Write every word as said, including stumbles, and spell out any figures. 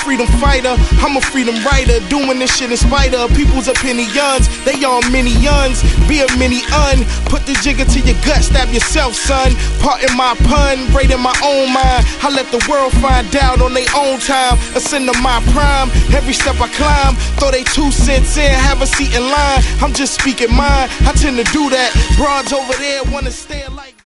freedom fighter, I'm a freedom writer, doing this shit in spite of people's opinions. They all minions, be a mini un. Put the jigger to your gut, stab yourself, son. Parting my pun, braiding my own mind. I let the world find out on their own time. Ascend to my prime, every step I climb. Throw they two cents in, have a seat in line. I'm just speaking mine, I tend to do that. Broads over there wanna stare like